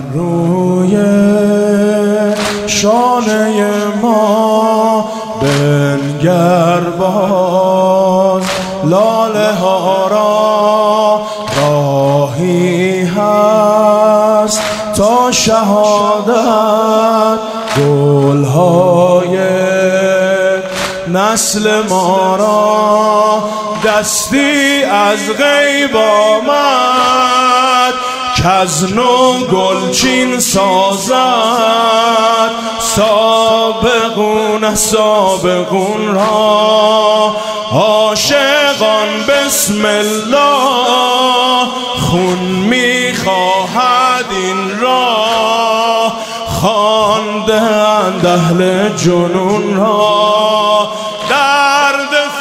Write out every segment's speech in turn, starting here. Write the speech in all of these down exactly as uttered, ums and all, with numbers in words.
روی شانه ما بنگر باز، لاله ها را راهی هست تا شهادت، گلهای نسل ما را دستی از غیب آمد، کز نو گلچین سازد. سابقون سابقون را عاشقان بسم الله، خون میخواهد این را خوانده اند اهل جنون را. در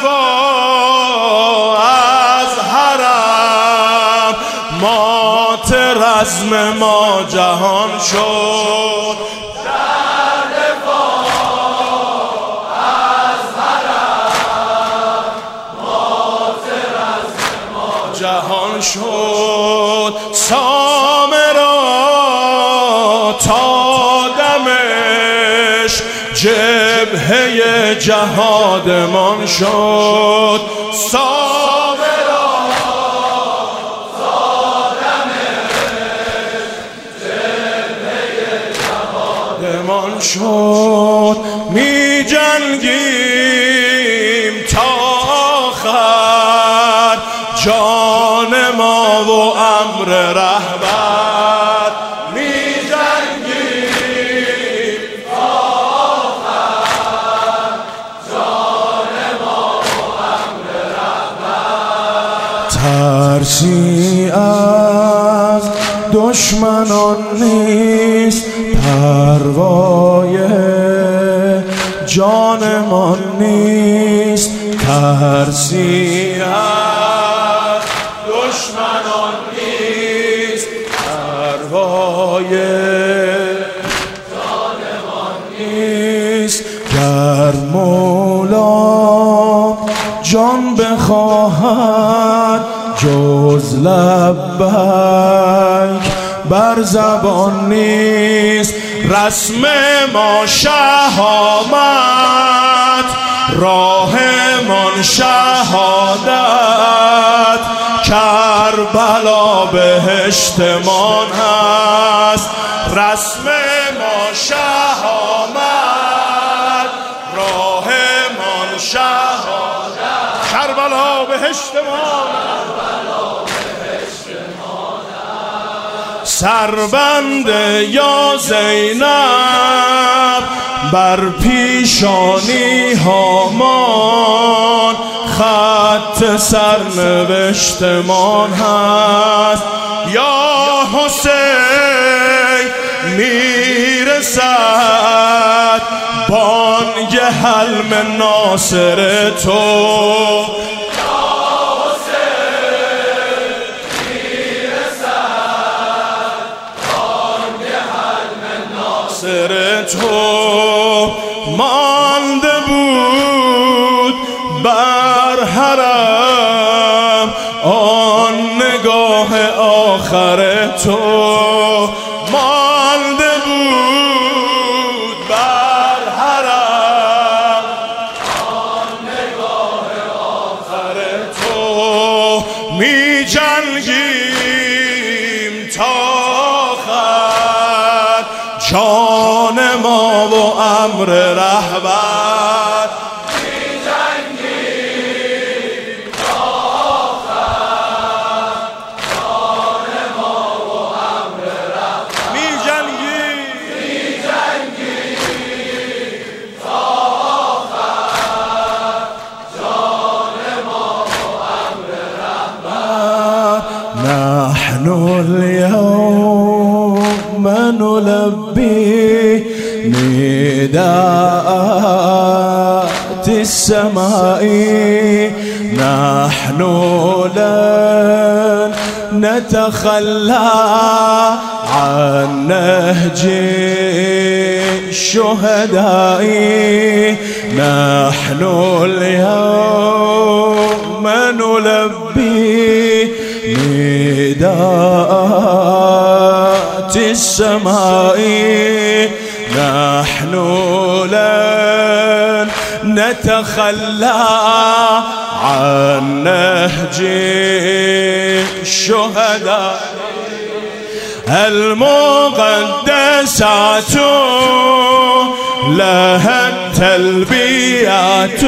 دفاع از حرم مات رزم ما جهان شد، در دفاع از حرم مات رزم ما جهان شد. سامرا تا دمشق جبهه جهادمان شد، سامرا تا دمشق جبهه جهادمان شد. می جنگیم تا آخر، جان ما و امر رهبر. می جنگیم تا آخر، جان ما و امر رهبر. ترسی از دشمنان نیست، پروای جانمان نیست. ترسی از دشمنان نیست، پروای جانمان نیست. گر مولا جان بخواهد جز لبیک بر زبان نیست. رسم ما شهامت، راهمان شهادت. کربلا بهشتمان هست، رسم ما شهامت، راهمان شهادت. کربلا بهشتمان هست. سربند یا زینب بر پیشانی هامان، خط سرنوشتمان هست. یا حسین میرسد بانگ حلم ناصر تو، تو مانده بود بر حرم آن نگاه آخر تو. مانده بود بر حرم آن نگاه آخر تو. می جنگیم تا آخر، جان ما و امر رهبر. می جنگیم تا آخر، جان ما و امر رهبر. می جنگیم می جنگیم تا آخر، جان ما و امر رهبر. نحن اليوم نلبي نداءات السماء، نحن لن نتخلى عن نهج الشهداء. نحن اليوم نلبي نداءات السماء نحن لن نتخلى عن نهج الشهداء المقدسات لها التلبيات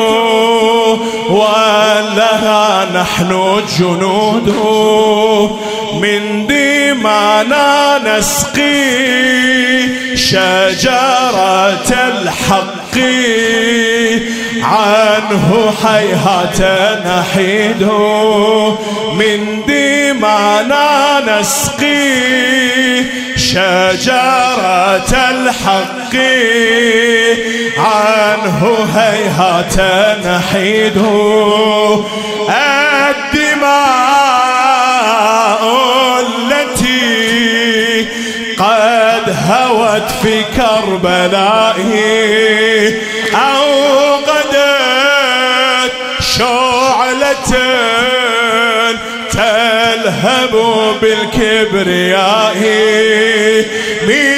ولها نحن جنود من دمانا نسقي شجرة الحق عنه هيهات نحيد من دمانا نسقي شجرة الحق عنه هيهات نحيد الدماء التي قد هوت في كربلاء أوقدت شعلة تلهب بالكبرياء